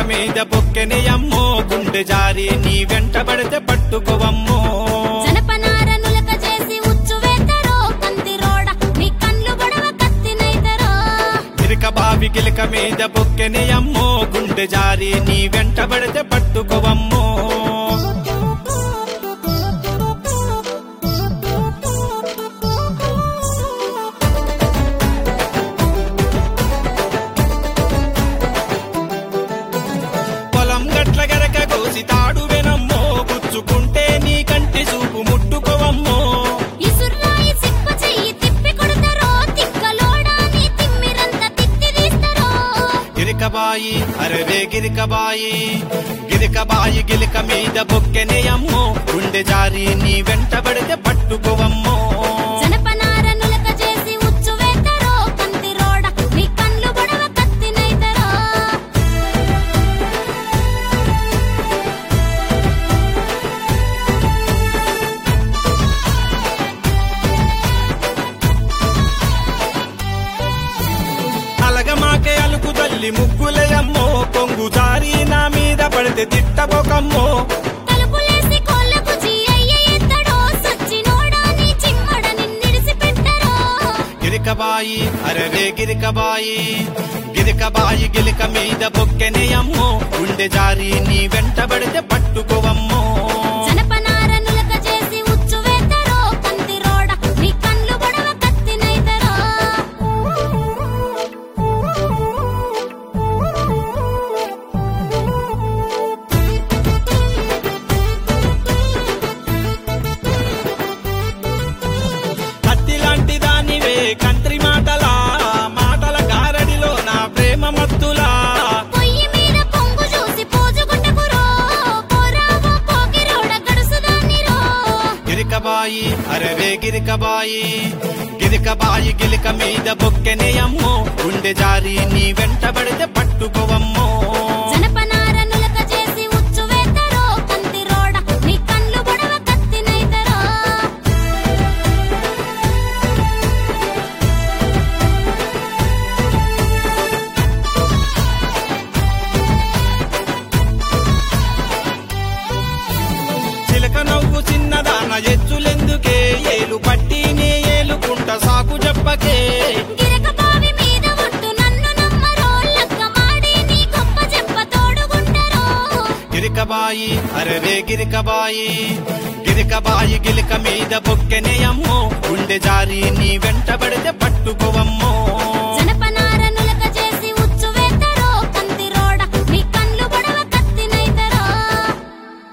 మీద బొక్కెని అమ్మో గుండె జారి నీ వెంట పడితే పట్టుకోవమ్మో జనపనార నులక చేసి ఉచ్చు వేతరో కంది రోడ నీ కళ్ళు గొడవ కత్తినైతరో గిరిక బావి గిలిక మీద బొక్కెని అమ్మో గుండె జారి నీ వెంట పడితే పట్టుకోవమ్మో తాడు వెనమ్మో గుచ్చుకుంటే నీ కంటి చూపు ముట్టుకోవమ్మో ఇసుర్రాయి సిప్ప చెయ్యి తిప్పి కొడతారో తిక్కలోడా నీ తిమ్మిరంత తిత్తి తీస్తారో గిరికబాయి అరవే గిరికబాయి గిరికబాయి గిలిక మీద బొక్కెనే అమ్మో గుండె జారి నీ వెంట పడితే పట్టుకోవమ్మో జనపనార నులక చేసి ఉచ్చు వేతరో కంది రోడ నీ కళ్ళు గొడవ కత్తినైతరో అలగమాకే అలుకు తల్లి ముగ్గులయమ్మో కొంగు జారి నా మీద పడితే తిట్టబోకమ్మో తలుపులేసి కోళ్ళకు జీయ్య ఎత్తడో సచ్చినోడా నీ చిమ్మడ నిన్నిడిసి పెట్టరో గిరికబాయి అరవే గిరికబాయి గిరికబాయి గిలిక మీద బొక్కెనే అమ్మో గుండె జారి నీ వెంట పడితే పట్టుకోవమ్మో జనపనార నులక చేసి ఉచ్చు వేతరో కంది రోడ నీ కళ్ళు గొడవ కత్తినైతరో కత్తిలాంటి దానివే కంత్రి మాటలా మాటల గారడిలో నా ప్రేమ మత్తులా పొయ్యి మీద పొంగు చూసి పోజుగుంటకురో పోరావో పోకిరోడ గడుసుదాన్నిరో గిరికబాయి అరవే గిరికబాయి గిరికబాయి గిలిక మీద బొక్కెనే అమ్మో గుండె జారి నీ వెంట పడితే పట్టుకోవమ్మో జనపనార నులక చేసి ఉచ్చు వేతరో కంది రోడ నీ కళ్ళు గొడవ కత్తినైతరో చిలక నవ్వు చిన్నదాన ఎచ్చులెందుకే ఏలు పట్టి నే ఏలుకుంట సాకు చెప్పకే గిరక బావి మీద ఒట్టు నన్ను నమ్మరో లక్క మాడి నీ గొప్ప చెప్ప తోడుగుంటరో గిరికబాయి అరవే గిరికబాయి గిరికబాయి గిలిక మీద బొక్కెనే అమ్మో గుండె జారి నీ వెంట పడితే పట్టుకోవ